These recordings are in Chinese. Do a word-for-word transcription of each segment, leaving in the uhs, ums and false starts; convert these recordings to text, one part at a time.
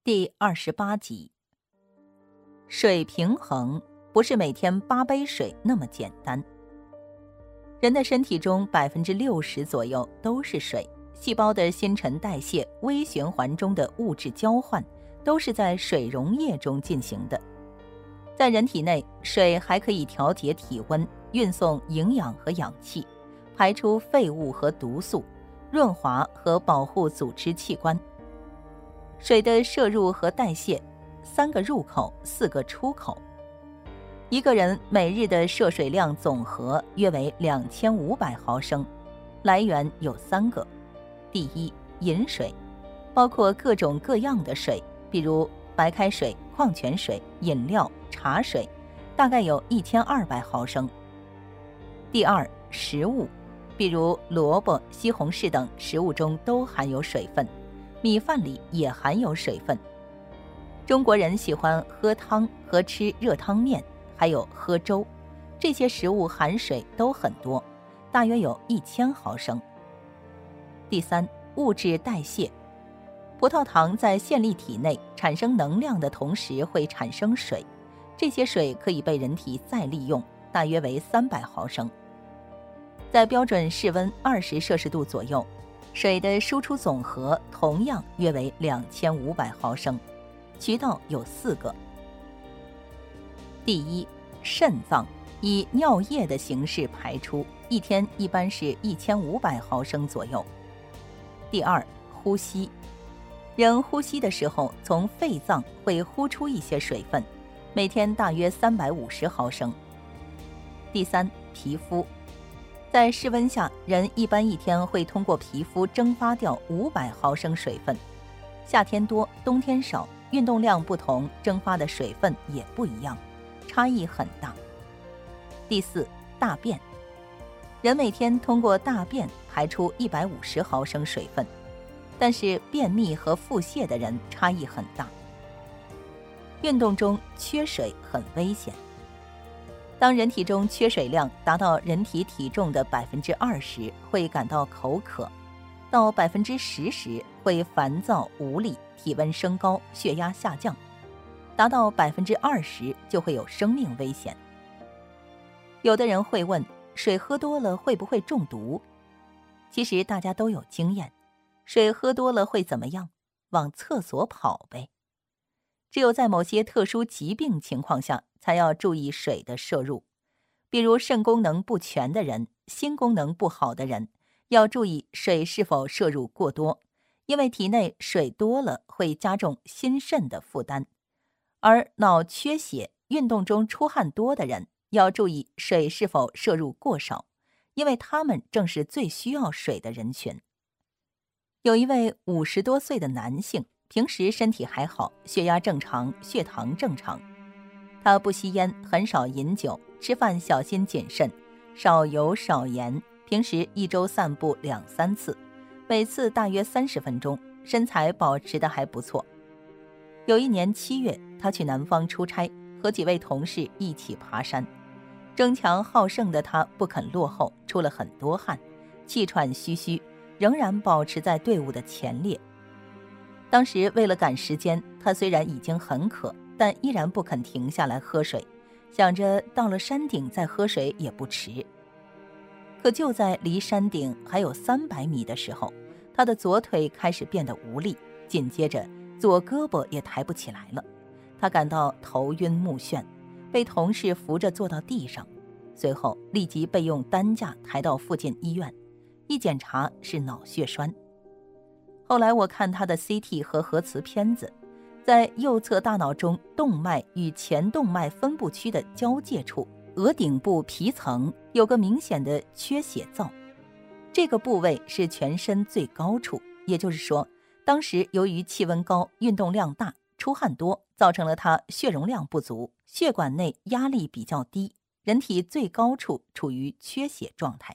第二十八集，水平衡不是每天八杯水那么简单。人的身体中百分之六十左右都是水，细胞的新陈代谢、微循环中的物质交换，都是在水溶液中进行的。在人体内，水还可以调节体温、运送营养和氧气、排出废物和毒素、润滑和保护组织器官。水的摄入和代谢，三个入口，四个出口。一个人每日的摄水量总和约为两千五百毫升，来源有三个。第一，饮水，包括各种各样的水，比如白开水、矿泉水、饮料、茶水，大概有一千二百毫升。第二，食物，比如萝卜、西红柿等食物中都含有水分，米饭里也含有水分。中国人喜欢喝汤和吃热汤面，还有喝粥，这些食物含水都很多，大约有一千毫升。第三，物质代谢，葡萄糖在线粒体内产生能量的同时会产生水，这些水可以被人体再利用，大约为三百毫升。在标准室温二十摄氏度左右，水的输出总和同样约为两千五百毫升，渠道有四个。第一，肾脏以尿液的形式排出，一天一般是一千五百毫升左右。第二，呼吸，人呼吸的时候从肺脏会呼出一些水分，每天大约三百五十毫升。第三，皮肤，在室温下，人一般一天会通过皮肤蒸发掉五百毫升水分，夏天多，冬天少，运动量不同，蒸发的水分也不一样，差异很大。第四，大便，人每天通过大便排出一百五十毫升水分，但是便秘和腹泻的人差异很大。运动中缺水很危险。当人体中缺水量达到人体体重的百分之二十，会感到口渴；到百分之十时会烦躁无力，体温升高，血压下降；达到百分之二十就会有生命危险。有的人会问，水喝多了会不会中毒？其实大家都有经验，水喝多了会怎么样？往厕所跑呗。只有在某些特殊疾病情况下，才要注意水的摄入。比如肾功能不全的人、心功能不好的人，要注意水是否摄入过多，因为体内水多了会加重心肾的负担。而脑缺血、运动中出汗多的人，要注意水是否摄入过少，因为他们正是最需要水的人群。有一位五十多岁的男性，平时身体还好，血压正常，血糖正常。他不吸烟，很少饮酒，吃饭小心谨慎，少油少盐，平时一周散步两三次，每次大约三十分钟，身材保持得还不错。有一年七月，他去南方出差，和几位同事一起爬山。争强好胜的他不肯落后，出了很多汗，气喘吁吁，仍然保持在队伍的前列。当时为了赶时间，他虽然已经很渴，但依然不肯停下来喝水，想着到了山顶再喝水也不迟。可就在离山顶还有三百米的时候，他的左腿开始变得无力，紧接着左胳膊也抬不起来了。他感到头晕目眩，被同事扶着坐到地上，随后立即被用担架抬到附近医院，一检查是脑血栓。后来我看他的 C T 和核磁片子，在右侧大脑中动脉与前动脉分布区的交界处，额顶部皮层有个明显的缺血灶，这个部位是全身最高处，也就是说，当时由于气温高、运动量大、出汗多，造成了他血容量不足，血管内压力比较低，人体最高处处于缺血状态。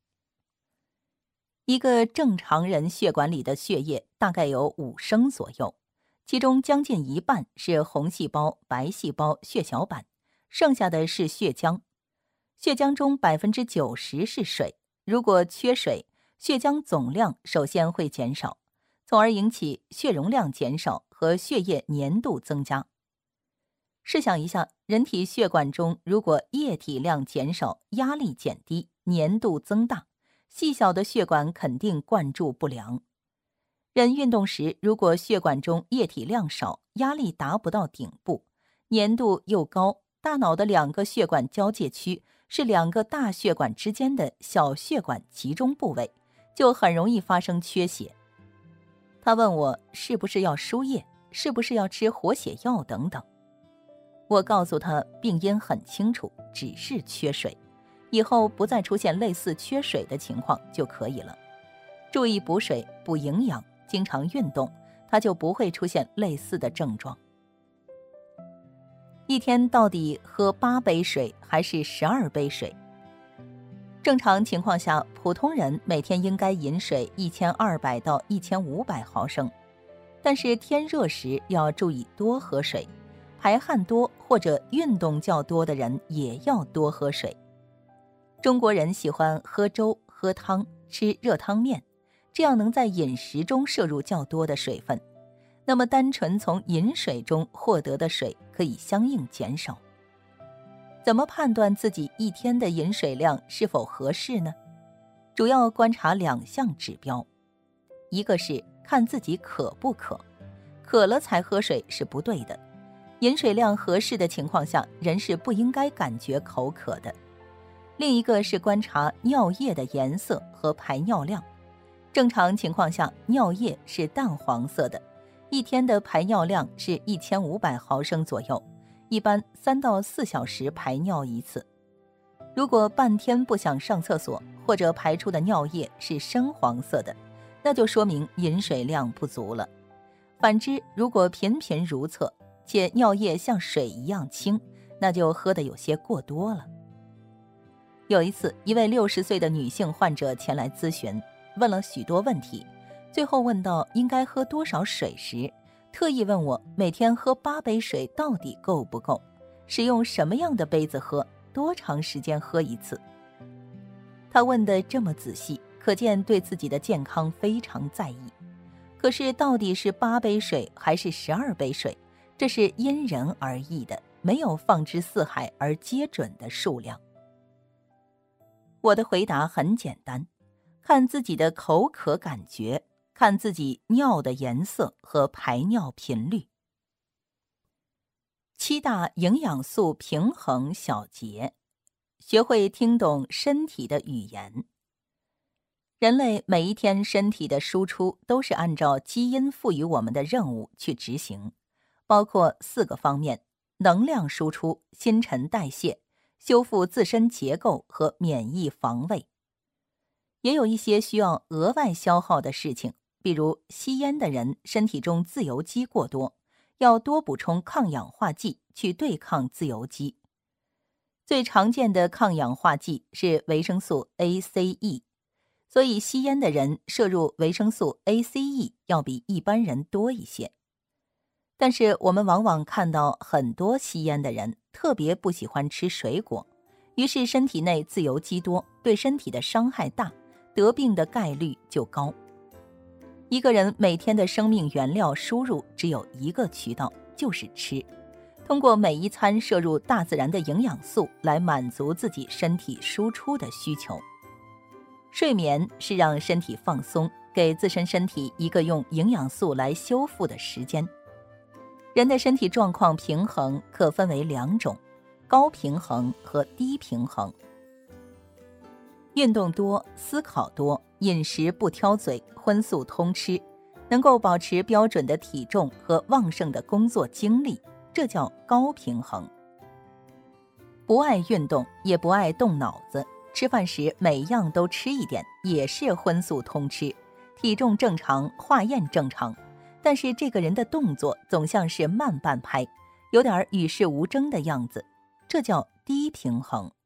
一个正常人血管里的血液大概有五升左右，其中将近一半是红细胞、白细胞、血小板，剩下的是血浆。血浆中百分之九十是水，如果缺水，血浆总量首先会减少， 从而引起血容量减少和血液粘度增加。试想一下，人体血管中如果液体量减少，压力减低，粘度增大，细小的血管肯定灌注不良。人运动时，如果血管中液体量少，压力达不到顶部，粘度又高，大脑的两个血管交界区是两个大血管之间的小血管集中部位，就很容易发生缺血。他问我是不是要输液，是不是要吃活血药等等。我告诉他病因很清楚，只是缺水，以后不再出现类似缺水的情况就可以了。注意补水、补营养，经常运动，他就不会出现类似的症状。一天到底喝八杯水还是十二杯水？正常情况下，普通人每天应该饮水一千二百到一千五百毫升，但是天热时要注意多喝水，排汗多或者运动较多的人也要多喝水。中国人喜欢喝粥、喝汤、吃热汤面，这样能在饮食中摄入较多的水分，那么单纯从饮水中获得的水可以相应减少。怎么判断自己一天的饮水量是否合适呢？主要观察两项指标，一个是看自己渴不渴，渴了才喝水是不对的。饮水量合适的情况下，人是不应该感觉口渴的。另一个是观察尿液的颜色和排尿量。正常情况下，尿液是淡黄色的，一天的排尿量是一千五百毫升左右，一般三到四小时排尿一次。如果半天不想上厕所，或者排出的尿液是深黄色的，那就说明饮水量不足了。反之，如果频频如厕，且尿液像水一样清，那就喝得有些过多了。有一次，一位六十岁的女性患者前来咨询，问了许多问题，最后问到应该喝多少水时，特意问我每天喝八杯水到底够不够，使用什么样的杯子喝，多长时间喝一次。他问得这么仔细，可见对自己的健康非常在意。可是到底是八杯水还是十二杯水，这是因人而异的，没有放之四海而皆准的数量。我的回答很简单，看自己的口渴感觉，看自己尿的颜色和排尿频率。七大营养素平衡小节，学会听懂身体的语言。人类每一天身体的输出都是按照基因赋予我们的任务去执行，包括四个方面：能量输出、新陈代谢、修复自身结构和免疫防卫。也有一些需要额外消耗的事情，比如吸烟的人身体中自由基过多，要多补充抗氧化剂去对抗自由基。最常见的抗氧化剂是维生素 A C E， 所以吸烟的人摄入维生素 A C E 要比一般人多一些。但是我们往往看到很多吸烟的人特别不喜欢吃水果，于是身体内自由基多，对身体的伤害大，得病的概率就高。一个人每天的生命原料输入只有一个渠道，就是吃。通过每一餐摄入大自然的营养素来满足自己身体输出的需求。睡眠是让身体放松，给自身身体一个用营养素来修复的时间。人的身体状况平衡可分为两种，高平衡和低平衡。运动多、思考多、饮食不挑嘴、荤素通吃，能够保持标准的体重和旺盛的工作精力，这叫高平衡。不爱运动，也不爱动脑子，吃饭时每样都吃一点，也是荤素通吃，体重正常，化验正常，但是这个人的动作总像是慢半拍，有点与世无争的样子，这叫低平衡。